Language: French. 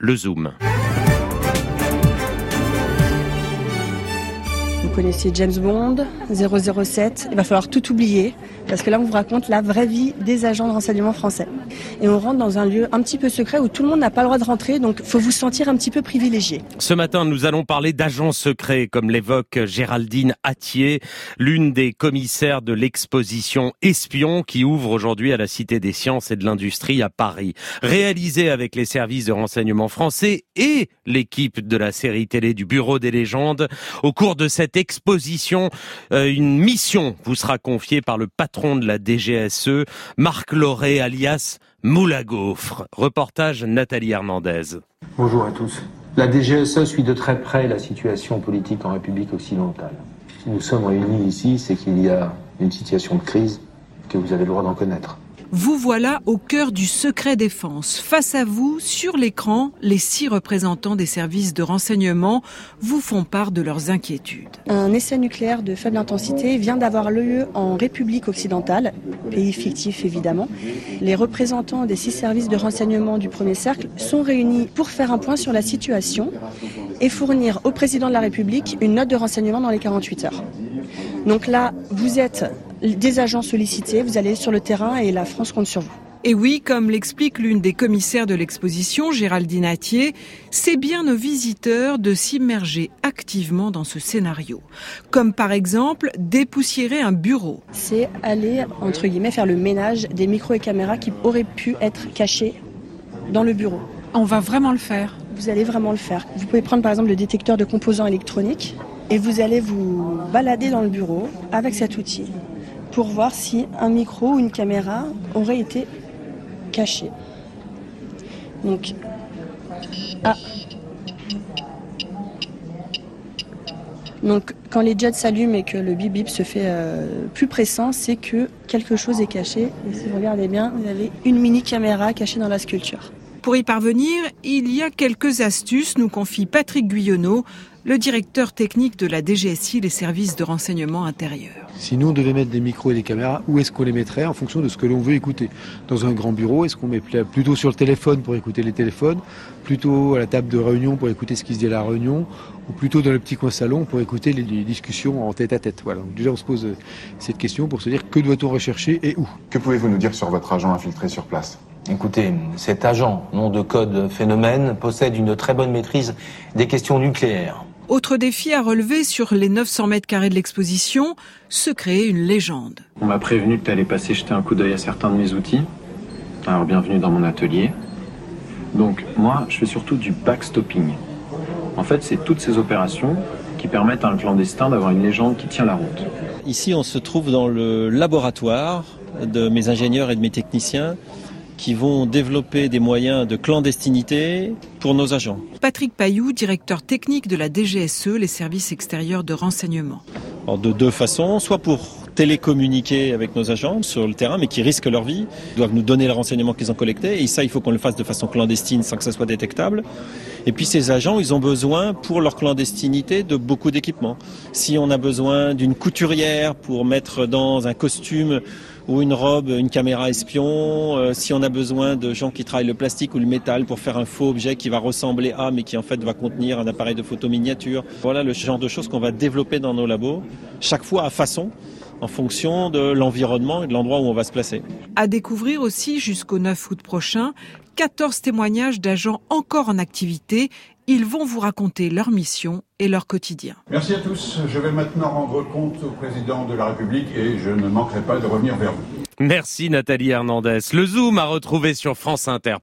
le Zoom. Vous connaissez James Bond, 007, il va falloir tout oublier parce que là on vous raconte la vraie vie des agents de renseignement français. Et on rentre dans un lieu un petit peu secret où tout le monde n'a pas le droit de rentrer, donc il faut vous sentir un petit peu privilégié. Ce matin, nous allons parler d'agents secrets, comme l'évoque Géraldine Attier, l'une des commissaires de l'exposition Espions qui ouvre aujourd'hui à la Cité des Sciences et de l'Industrie à Paris. Réalisée avec les services de renseignement français et l'équipe de la série télé du Bureau des légendes, au cours de cette exposition, une mission vous sera confiée par le patron de la DGSE, Marc Lauré, alias Moule à gaufres. Reportage Nathalie Hernandez. Bonjour à tous. La DGSE suit de très près la situation politique en République occidentale. Si nous sommes réunis ici, c'est qu'il y a une situation de crise que vous avez le droit d'en connaître. Vous voilà au cœur du secret défense. Face à vous, sur l'écran, les 6 représentants des services de renseignement vous font part de leurs inquiétudes. Un essai nucléaire de faible intensité vient d'avoir lieu en République occidentale, pays fictif évidemment. Les représentants des 6 services de renseignement du premier cercle sont réunis pour faire un point sur la situation et fournir au président de la République une note de renseignement dans les 48 heures. Donc là, vous êtes des agents sollicités, vous allez sur le terrain et la France compte sur vous. Et oui, comme l'explique l'une des commissaires de l'exposition, Géraldine Attier, c'est bien aux visiteurs de s'immerger activement dans ce scénario. Comme par exemple, dépoussiérer un bureau. C'est aller, entre guillemets, faire le ménage des micros et caméras qui auraient pu être cachés dans le bureau. On va vraiment le faire. Vous allez vraiment le faire. Vous pouvez prendre par exemple le détecteur de composants électroniques et vous allez vous balader dans le bureau avec cet outil pour voir si un micro ou une caméra aurait été caché. Donc, Donc, quand les jets s'allument et que le bip bip se fait plus pressant, c'est que quelque chose est caché. Et si vous regardez bien, vous avez une mini caméra cachée dans la sculpture. Pour y parvenir, il y a quelques astuces, nous confie Patrick Guyonneau, le directeur technique de la DGSI, les services de renseignement intérieur. Si nous on devait mettre des micros et des caméras, où est-ce qu'on les mettrait en fonction de ce que l'on veut écouter? Dans un grand bureau, est-ce qu'on met plutôt sur le téléphone pour écouter les téléphones, plutôt à la table de réunion pour écouter ce qui se dit à la réunion, ou plutôt dans le petit coin salon pour écouter les discussions en tête à tête? Voilà. Donc déjà on se pose cette question pour se dire que doit-on rechercher et où? Que pouvez-vous nous dire sur votre agent infiltré sur place? Écoutez, cet agent, nom de code Phénomène, possède une très bonne maîtrise des questions nucléaires. Autre défi à relever sur les 900 mètres carrés de l'exposition, se créer une légende. On m'a prévenu que tu allais passer jeter un coup d'œil à certains de mes outils. Alors bienvenue dans mon atelier. Donc moi, je fais surtout du backstopping. En fait, c'est toutes ces opérations qui permettent à un clandestin d'avoir une légende qui tient la route. Ici, on se trouve dans le laboratoire de mes ingénieurs et de mes techniciens qui vont développer des moyens de clandestinité pour nos agents. Patrick Pailloux, directeur technique de la DGSE, les services extérieurs de renseignement. Alors de 2 façons, soit pour télécommuniquer avec nos agents sur le terrain, mais qui risquent leur vie, ils doivent nous donner le renseignement qu'ils ont collecté, et ça, il faut qu'on le fasse de façon clandestine sans que ça soit détectable. Et puis ces agents, ils ont besoin, pour leur clandestinité, de beaucoup d'équipements. Si on a besoin d'une couturière pour mettre dans un costume ou une robe, une caméra espion, si on a besoin de gens qui travaillent le plastique ou le métal pour faire un faux objet qui va ressembler à, mais qui en fait va contenir un appareil de photo miniature. Voilà le genre de choses qu'on va développer dans nos labos, chaque fois à façon, en fonction de l'environnement et de l'endroit où on va se placer. À découvrir aussi jusqu'au 9 août prochain, 14 témoignages d'agents encore en activité. Ils vont vous raconter leur mission et leur quotidien. Merci à tous. Je vais maintenant rendre compte au président de la République et je ne manquerai pas de revenir vers vous. Merci Nathalie Hernandez. Le Zoom à retrouver sur franceinter.fr.